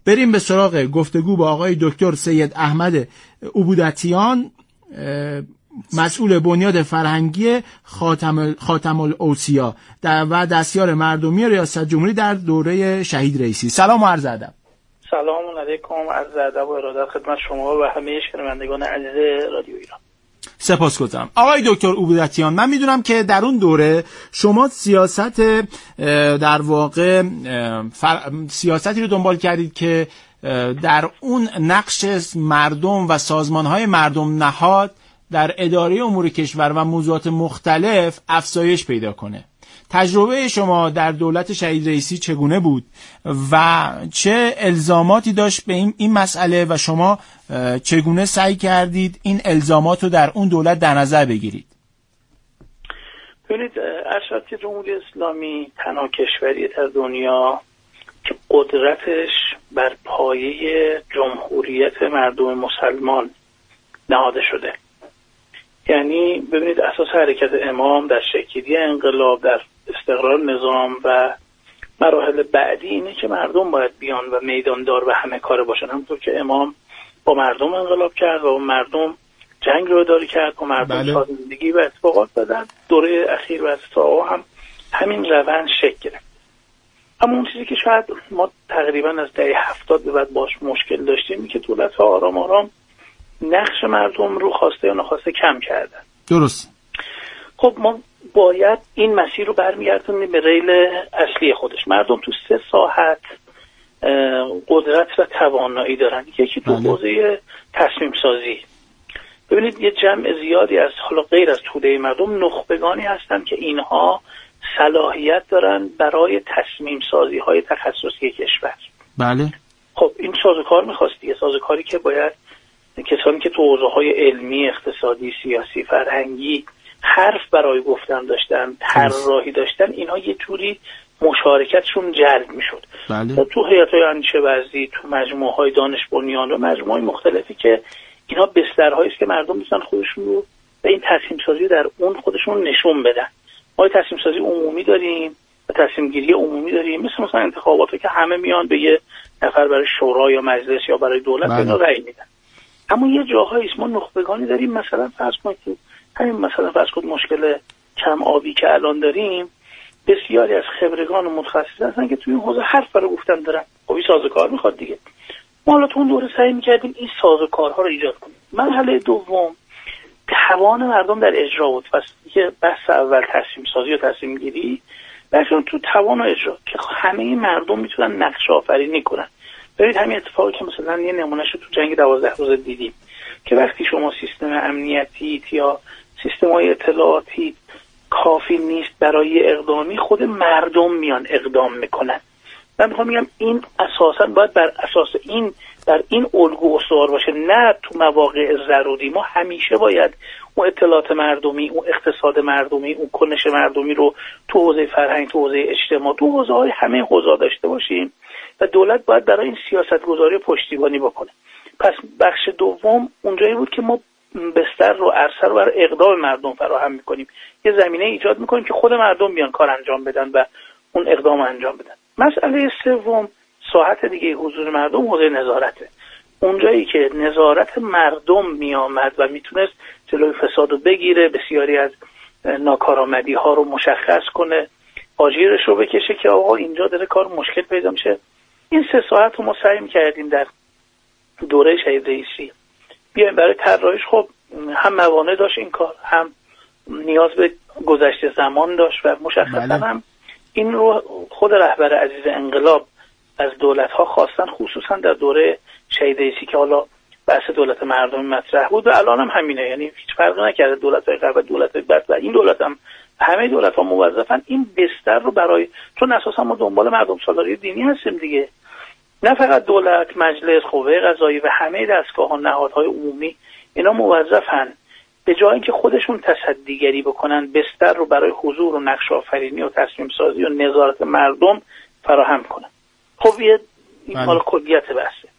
بریم به سراغ گفتگو با آقای دکتر سید احمد عبودتیان، مسئول بنیاد فرهنگی خاتم الاوصیا و دستیار مردمی ریاست جمهوری در دوره شهید رئیسی. سلام و عرض ادب. سلام علیکم، عرض ادب و ارادت خدمت شما و همه شنوندگان عزیز رادیو ایران. سپاسگزارم. آقای دکتر عبودتیان، من میدونم که در اون دوره شما سیاست در واقع سیاستی رو دنبال کردید که در اون نقش مردم و سازمان‌های مردم نهاد در اداره امور کشور و موضوعات مختلف افزایش پیدا کنه. تجربه شما در دولت شهید رئیسی چگونه بود و چه الزاماتی داشت به این مسئله و شما چگونه سعی کردید این الزامات رو در اون دولت در نظر بگیرید؟ ببینید، ارشد که جمهوری اسلامی تنها کشوریه در دنیا که قدرتش بر پایه جمهوریت مردم مسلمان نهاده شده. یعنی ببینید اساس حرکت امام در شکل‌گیری انقلاب، در استقرار نظام و مراحل بعدی اینه که مردم باید بیان و میداندار و همه کاره باشن. همونطور که امام با مردم انقلاب کرد و با مردم جنگ رو اداره کرد، با مردم سازندگی و اتفاقات دادن. دوره اخیر و از تا هم همین روند شکل گرفت. اما اون چیزی که شاید ما تقریبا از دهه 70 به بعد باش مشکل داشتیم اینه که دولت‌ها آرام آرام نقش مردم رو خواسته یا نخواسته کم کردن. درست. خب ما باید این مسیر رو برمیگردونیم به ریل اصلی خودش. مردم تو 3 ساحت قدرت و توانایی دارن. یکی تو حوزه تصمیم سازی. ببینید یه جمع زیادی از حالا غیر از توده مردم نخبگانی هستن که اینها صلاحیت دارن برای تصمیم سازی های تخصصی کشور. بله. خب این سازوکار می‌خواد دیگه، سازوکاری که باید کسانی که تو حوزه‌های علمی، اقتصادی، سیاسی، فرهنگی حرف برای گفتن داشتن، طراحی داشتن، اینها یه جوری مشارکتشون جلب میشد. بله. تو هیئت‌های اندیشه‌ورزی، تو مجموعه‌های دانش بنیان و مجموعه‌های مختلفی که اینها بسترهایی است که مردم میتونن خودشون رو به این تصمیم سازی در اون خودشون نشون بدن. ما تصمیم سازی عمومی داریم و تصمیم گیری عمومی داریم، مثلا انتخاباتی که همه میان به یه نفر برای شورا یا مجلس یا برای دولت اینا رأی میدن. اما یه جاهایی ما نخبگانی داریم، مثلا فرض کنید همین مثلا فرض کنید مشکل کم آبی که الان داریم، بسیاری از خبرگان و متخصص هستن که توی این حوزه حرف برای گفتن دارن. خب این سازوکار میخواد دیگه. ما حالا تو اون دوره سعی می‌کردیم این سازوکارها رو ایجاد کنیم. مرحله دوم توان مردم در اجرا بود. پس که بحث اول تصمیم سازی و تصمیم گیری، بعدش تو توان و اجرا که همه مردم میتونن نقش آفرینی کنن. ببینید همین اتفاقی که مثلا یه نمونهشو تو جنگ 12 روزه دیدیم که وقتی شما سیستم امنیتی یا سیستم‌های اطلاعاتی کافی نیست برای اقدامی، خود مردم میان اقدام میکنن. من میخوام بگم این اساساً باید بر اساس این در این الگو استوار باشه، نه تو مواقع ضروری. ما همیشه باید اون اطلاعات مردمی، اون اقتصاد مردمی، اون کنش مردمی رو تو حوزه فرهنگ، تو حوزه اجتماع، تو حوزه‌های همه حوزه‌ها داشته باشیم و دولت باید برای این سیاست‌گذاری پشتیبانی بکنه. پس بخش دوم اونجایی بود که ما بستر رو عرصه رو برای اقدام مردم فراهم می‌کنیم، یه زمینه ایجاد می‌کنیم که خود مردم بیان کار انجام بدن و اون اقدام انجام بدن. مسئله سوم ساحت دیگه حضور مردم، حوزه نظارته. اونجایی که نظارت مردم میامد و میتونست جلوی فساد رو بگیره، بسیاری از ناکارآمدی ها رو مشخص کنه، آژیرش رو بکشه که آقا اینجا داره کار مشکل پیدا میشه. این 3 ساعت رو ما سعی می‌کردیم در دوره شهید رئیسی بیایم برای طراحیش. خب هم موانع داشت این کار، هم نیاز به گذشته زمان داشت و مشخصا هم این رو خود رهبر عزیز انقلاب از دولت‌ها خواستن، خصوصا در دوره شهید رئیسی که حالا بحث دولت مردمی مطرح بود و الان هم همینه. یعنی هیچ فرقی نکرده دولت‌های قبل و دولت‌های بعد و این دولت هم همه دولت‌ها موظفن این بستر رو برای، چون اساسا ما دنبال مردم سالاری دینی هستیم دیگه، نه فقط دولت، مجلس، قوه قضاییه و همه دستگاه‌ها، نهادهای عمومی، اینا موظفن به جای اینکه خودشون تصدیگری بکنن بستر رو برای حضور و نقش آفرینی و تصمیم سازی و نظارت مردم فراهم کنن. خب این مال کلیت بحثه.